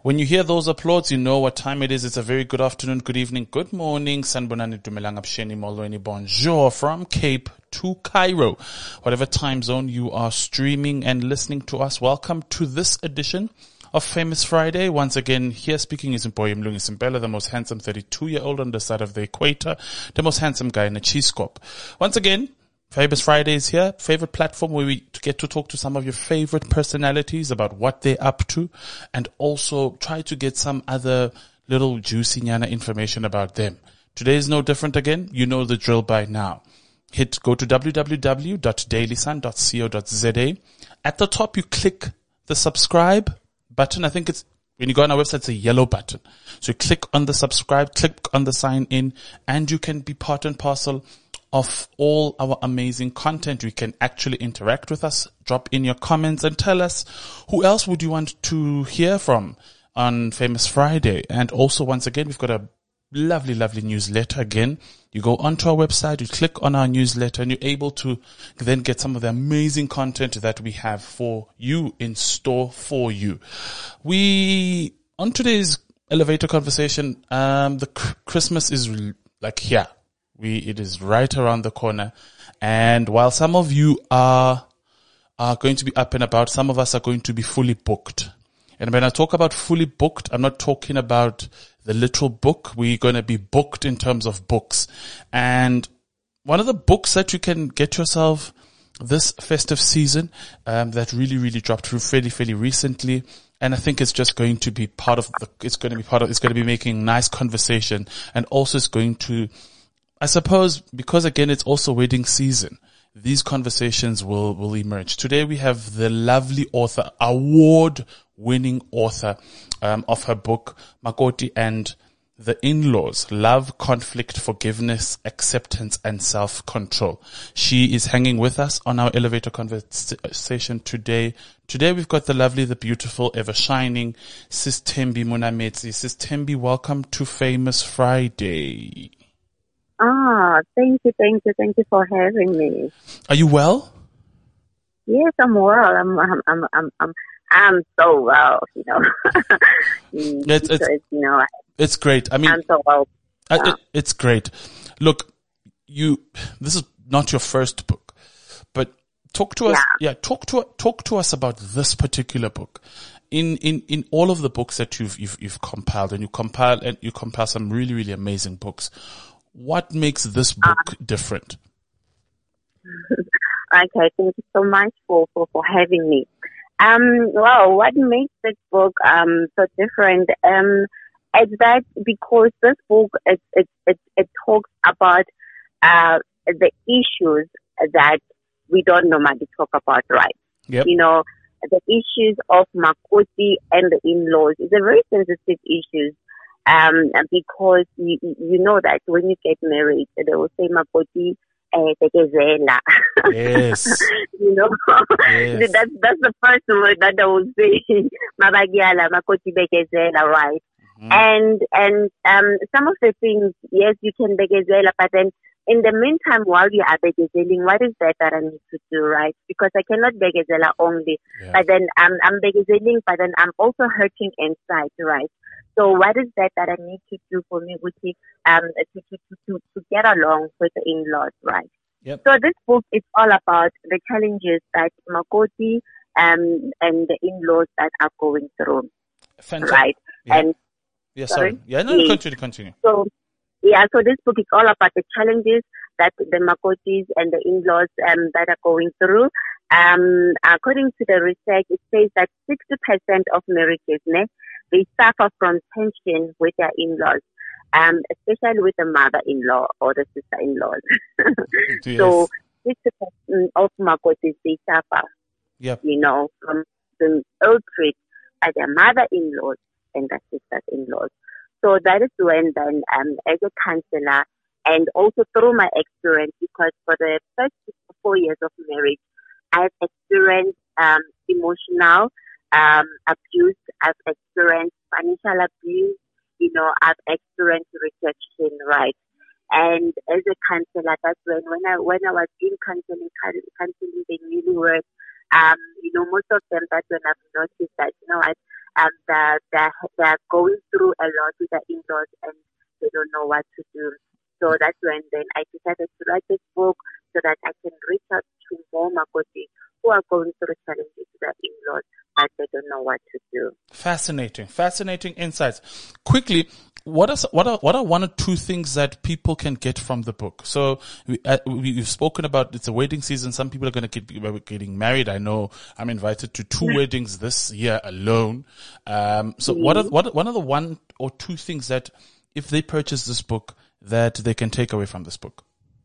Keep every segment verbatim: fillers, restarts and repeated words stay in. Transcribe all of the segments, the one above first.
When you hear those applauds, you know what time it is. It's a very good afternoon, good evening, good morning. Sanbonani Dumelanga Psheni Molweni, bonjour from Cape to Cairo. Whatever time zone you are streaming and listening to us, welcome to this edition of Famous Friday. Once again, here speaking is Mboye Mlungi Simpela, the most handsome thirty-two-year-old on the side of the equator, the most handsome guy in a cheese scope. Once again, Famous Friday is here, favorite platform where we get to talk to some of your favorite personalities about what they're up to and also try to get some other little juicy nyana information about them. Today is no different again. You know the drill by now. Hit, go to w w w dot daily sun dot co dot z a. At the top, you click the subscribe button. I think it's, when you go on our website, it's a yellow button. So you click on the subscribe, click on the sign in, and you can be part and parcel of all our amazing content. You can actually interact with us, drop in your comments and tell us who else would you want to hear from on Famous Friday. And also, once again, we've got a lovely, lovely newsletter again. You go onto our website, you click on our newsletter, and you're able to then get some of the amazing content that we have for you, in store for you. We, on today's elevator conversation, um, the cr- Christmas is like here. We, it is right around the corner. And while some of you are, are going to be up and about, some of us are going to be fully booked. And when I talk about fully booked, I'm not talking about the literal book. We're going to be booked in terms of books. And one of the books that you can get yourself this festive season, um, that really, really dropped through fairly, fairly recently. And I think it's just going to be part of the, it's going to be part of, it's going to be making nice conversation. And also it's going to, I suppose, because again, it's also wedding season, these conversations will, will emerge. Today we have the lovely author, award-winning author, um, of her book, Makoti and the In-Laws, Love, Conflict, Forgiveness, Acceptance, and Self-Control. She is hanging with us on our elevator conversation today. Today we've got the lovely, the beautiful, ever-shining Sis Thembi Munametsi. Sis Thembi, welcome to Famous Friday. Ah, thank you, thank you, thank you for having me. Are you well? Yes, I'm well. I'm, I'm, I'm, I'm, I'm, I'm so well. You know, it's, because, it's, you know, it's great. I mean, I'm so well. Uh, it, it's great. Look, you. This is not your first book, but talk to us. Yeah, yeah talk to talk to us about this particular book. In in in all of the books that you've you've, you've compiled, and you compile and you compile some really really amazing books. What makes this book uh, different? Okay, thank you so much for, for, for having me. Um, well, what makes this book um so different um is that because this book it it it, it talks about uh the issues that we don't normally talk about, right? Yep. You know, the issues of Makoti and the in-laws is a very sensitive issue. Um, because you, you know that when you get married, they will say Makoti eh, tekezela. Yes. You know, yes. that's that's the first word that they will say. Mabagyala, Makoti bekezela, right? Mm-hmm. And and um, some of the things, yes, you can bekezela, but then in the meantime, while you are begezeling, what is that that I need to do, right? Because I cannot begezela only, yeah. but then I'm I'm begezeling, but then I'm also hurting inside, right? So what is that that I need to do for me, which is um, to, to, to, to get along with the in-laws, right? Yep. So this book is all about the challenges that Makoti um, and the in-laws that are going through, Fantastic. right? Yeah. And yeah, sorry. sorry. Yeah, no, yes. continue, continue. So, yeah, so this book is all about the challenges that the Makotis and the in-laws um, that are going through. Um, according to the research, it says that sixty percent of marriages, ne, they suffer from tension with their in-laws, um, especially with the mother-in-law or the sister-in-laws. Yes. So sixty percent of Makotis, they suffer, yep. you know, from the ill treat at their mother-in-laws and their sisters-in-laws. So that is when then, um, as a counselor, and also through my experience, because for the first four years of marriage, I've experienced um, emotional um, abuse, I've experienced financial abuse, you know, I've experienced rejection, right? And as a counselor, that's when when I when I was in counseling, counseling the newlyweds, um, you know, most of them, that's when I've noticed that, you know, I um, they're, they're, they're going through a lot with their in-laws and they don't know what to do. So that's when then I decided to write this book so that I can reach out to more Makoti who are going through challenges with their in-laws but they don't know what to do. Fascinating, fascinating insights. Quickly, what are what are what are one or two things that people can get from the book? So we, uh, we've spoken about it's a wedding season. Some people are going to get getting married. I know I'm invited to two weddings this year alone. Um, so mm-hmm. what are what one of the one or two things that if they purchase this book that they can take away from this book?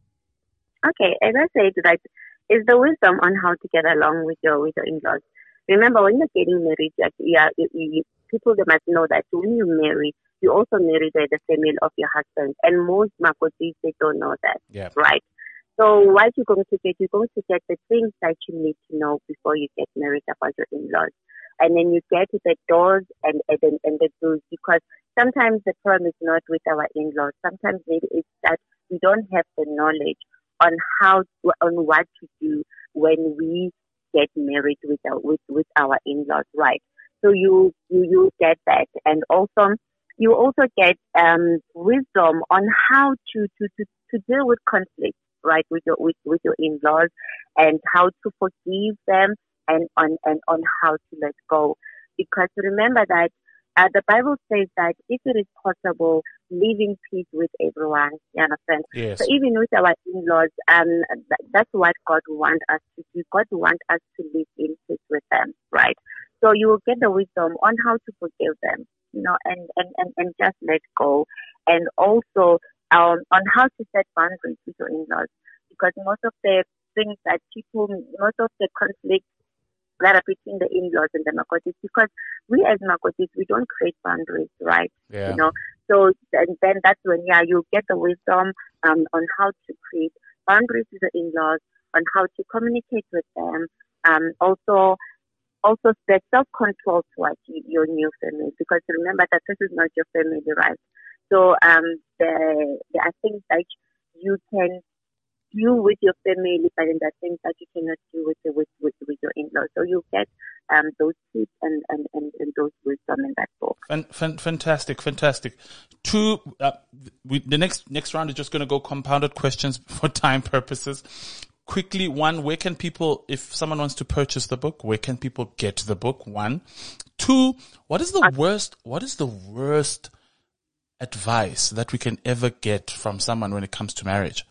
Okay, as I said, that is the wisdom on how to get along with your with your in-laws. Remember, when you're getting married, like, yeah, you, you, people they must know that when you marry, you also marry the, the family of your husband. And most Makotis, they don't know that, yeah. right? So what you're going to get, you're going to get the things that you need to know before you get married about your in-laws. And then you get the doors and, and, and the do's, because sometimes the problem is not with our in-laws. Sometimes maybe it's that we don't have the knowledge on how, on what to do when we get married with our, with, with our in-laws, right? So you, you, you get that. And also, you also get, um, wisdom on how to, to, to, to deal with conflict, right? With your, with, with your in-laws and how to forgive them and on, and on how to let go. Because remember that, uh, the Bible says that if it is possible, live in peace with everyone. You understand? Yes. So even with our in-laws, um, th- that's what God wants us to do. God wants us to live in peace with them, right? So you will get the wisdom on how to forgive them, you know, and, and, and, and just let go. And also um, on how to set boundaries with your in-laws. Because most of the things that people, most of the conflicts that are between the in-laws and the Makotis, because we as Makotis, we don't create boundaries, right? Yeah. You know, so then, then that's when, yeah, you get the wisdom um, on how to create boundaries with the in-laws, on how to communicate with them, um, also, also the self-control towards your new family, because remember that this is not your family, right? So um, there, there are things that you can do with your family, but then there are things that you cannot do with with with, with your in-laws. So you get um, those tips and, and, and, and those wisdom in that book. Fan, fan, fantastic, fantastic. Two, uh, we, the next next round is just going to go compounded questions for time purposes. Quickly, one, where can people, if someone wants to purchase the book, where can people get the book? One. Two, what is the worst, what is the worst advice that we can ever get from someone when it comes to marriage?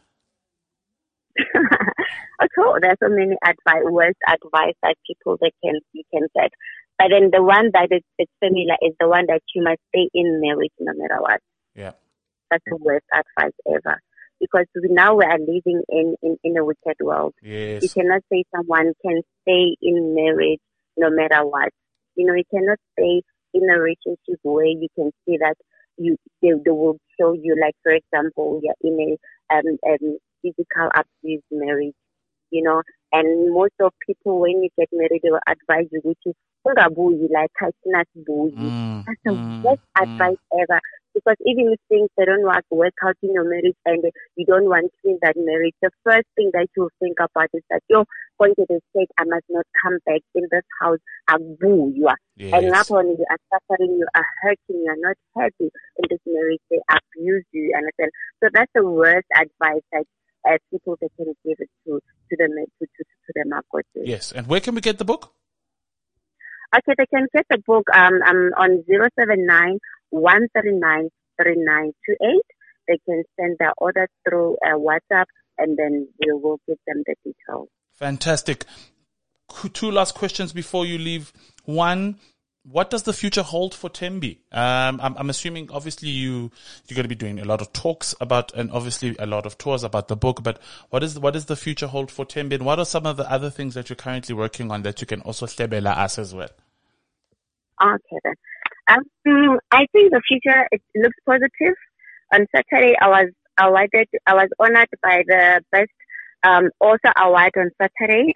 Okay, there's so many advice, worst advice that people they can you can get. But then the one that is, is similar is the one that you must stay in marriage no matter what. Yeah. That's the worst advice ever. Because we, now we are living in, in, in a wicked world. Yes. You cannot say someone can stay in marriage no matter what. You know, you cannot stay in a relationship where you can see that you they, they will show you, like, for example, you're in a um, um, physical abuse marriage, you know, and most of people, when you get married, they will advise you, which is, like, mm, that's the mm, best mm. advice ever. Because even if things they don't want to work out in your marriage and you don't want to in that marriage, the first thing that you think about is that you're going to the state, I must not come back in this house, Abu, you are. Yes. And not only you are suffering, you are hurting, you are not happy in this marriage, they abuse you, understand? So that's the worst advice that uh, people they can give it to to the to to, to the Makoti. Yes, and where can we get the book? Okay, they can get the book um, um on zero seven nine one three nine three nine two eight. They can send their order through uh, WhatsApp, and then we will give them the details. Fantastic. Two last questions before you leave. One, what does the future hold for Thembi? Um, I'm, I'm assuming, obviously, you you're going to be doing a lot of talks about, and obviously a lot of tours about the book. But what is what does the future hold for Thembi? And what are some of the other things that you're currently working on that you can also hlebela us as well? Okay, then. Um, I think the future it looks positive. On Saturday, I was awarded. I was honored by the best um, author award on Saturday.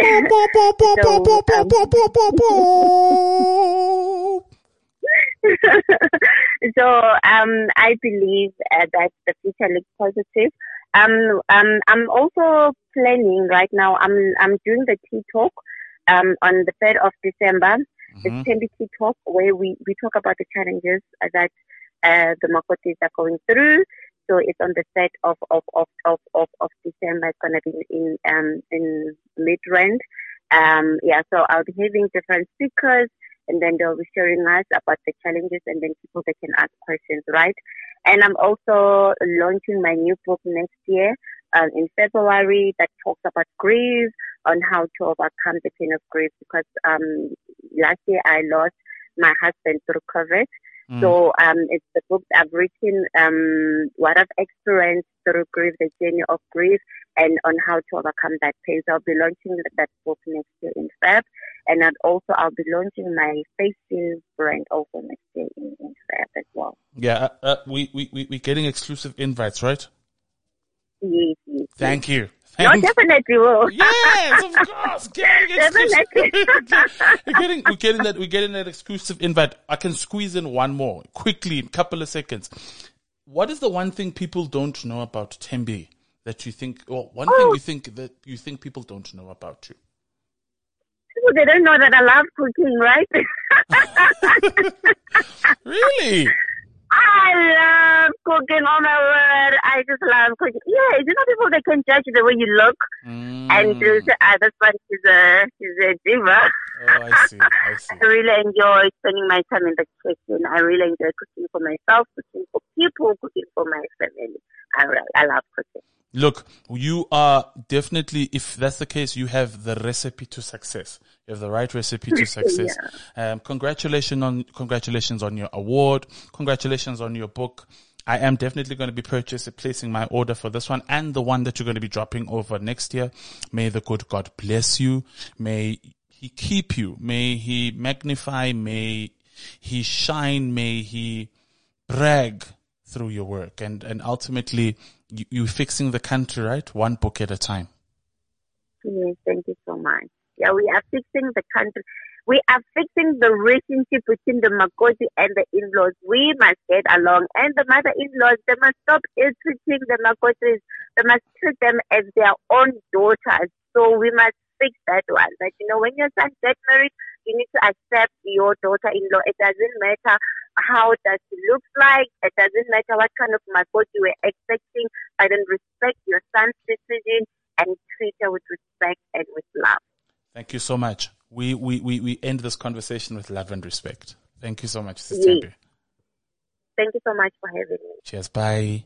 so, so um, I believe uh, that the future looks positive. Um, um, I'm also planning right now. I'm I'm doing the tea talk um, on the third of December. the Thembi Tea Talk, where we, we talk about the challenges that uh, the Makotis are going through. So it's on the third of of of of of, of December. It's gonna be in um in Midrand. Um yeah, so I'll be having different speakers, and then they'll be sharing us about the challenges, and then people that can ask questions, right? And I'm also launching my new book next year, um, in February, that talks about grief, on how to overcome the pain of grief. Because um last year I lost my husband through COVID. Mm. So um, it's the book I've written, um, what I've experienced through grief, the journey of grief, and on how to overcome that pain. So I'll be launching that book next year in Feb, and I'd also I'll be launching my Facing brand also next year in, in Feb as well. Yeah, uh, uh, we we we we're getting exclusive invites, right? Yes, yes. Thank you. No, definitely will. Yes, of course. Getting definitely. we're getting, we're getting that, we're getting that exclusive invite. I can squeeze in one more quickly, in a couple of seconds. What is the one thing people don't know about Thembi that you think, or one oh. thing you think that you think people don't know about you? People, they don't know that I love cooking, right? Really? I love cooking, oh my word. I just love cooking. Yeah, you know, people, they can judge the way you look. Mm. And do say, ah, this one is a, she's a diva. Oh, I see, I see. I really enjoy spending my time in the kitchen. I really enjoy cooking for myself, cooking for people, cooking for my family. I, I love cooking. Look, you are definitely, if that's the case, you have the recipe to success. You have the right recipe to success. yeah. Um, congratulations on, congratulations on your award. Congratulations on your book. I am definitely going to be purchasing, placing my order for this one and the one that you're going to be dropping over next year. May the good God bless you. May He keep you. May He magnify. May He shine. May He brag through your work. And, and ultimately, you, you're fixing the country, right? One book at a time. Yes, thank you so much. Yeah, we are fixing the country. We are fixing the relationship between the Makoti and the in-laws. We must get along. And the mother-in-laws, they must stop treating the Makotis. They must treat them as their own daughters. So we must fix that one. That, you know, when your son gets married, you need to accept your daughter-in-law. It doesn't matter how does she look like. It doesn't matter what kind of Makoti you were expecting. But then respect your son's decision and treat her with respect and with love. Thank you so much. We, we, we, we end this conversation with love and respect. Thank you so much, Sister yes. Thank you so much for having me. Cheers. Bye.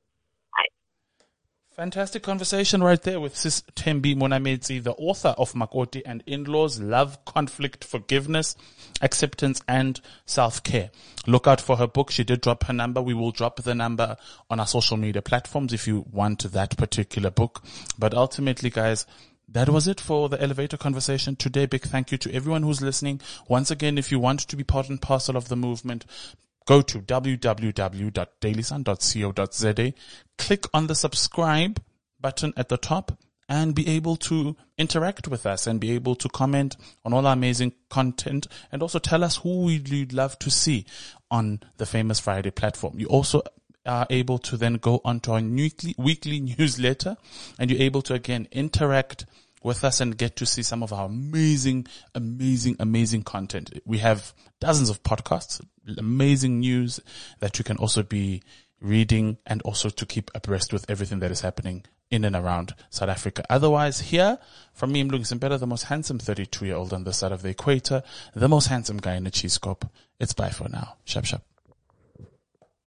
Bye. Fantastic conversation right there with Sis Thembi Monametse, the author of Makoti and In-Laws, Love, Conflict, Forgiveness, Acceptance, and Self-Care. Look out for her book. She did drop her number. We will drop the number on our social media platforms if you want that particular book. But ultimately, guys, that was it for the elevator conversation today. Big thank you to everyone who's listening. Once again, if you want to be part and parcel of the movement, go to w w w dot daily sun dot co dot z a, click on the subscribe button at the top, and be able to interact with us and be able to comment on all our amazing content, and also tell us who you'd love to see on the Famous Friday platform. You also are able to then go onto our weekly, weekly newsletter, and you're able to again interact with us and get to see some of our amazing, amazing, amazing content. We have dozens of podcasts, amazing news that you can also be reading, and also to keep abreast with everything that is happening in and around South Africa. Otherwise, here, from me, Mlungi Simbela, the most handsome thirty-two-year-old on this side of the equator, the most handsome guy in the cheese scope. It's bye for now. Shap, shap.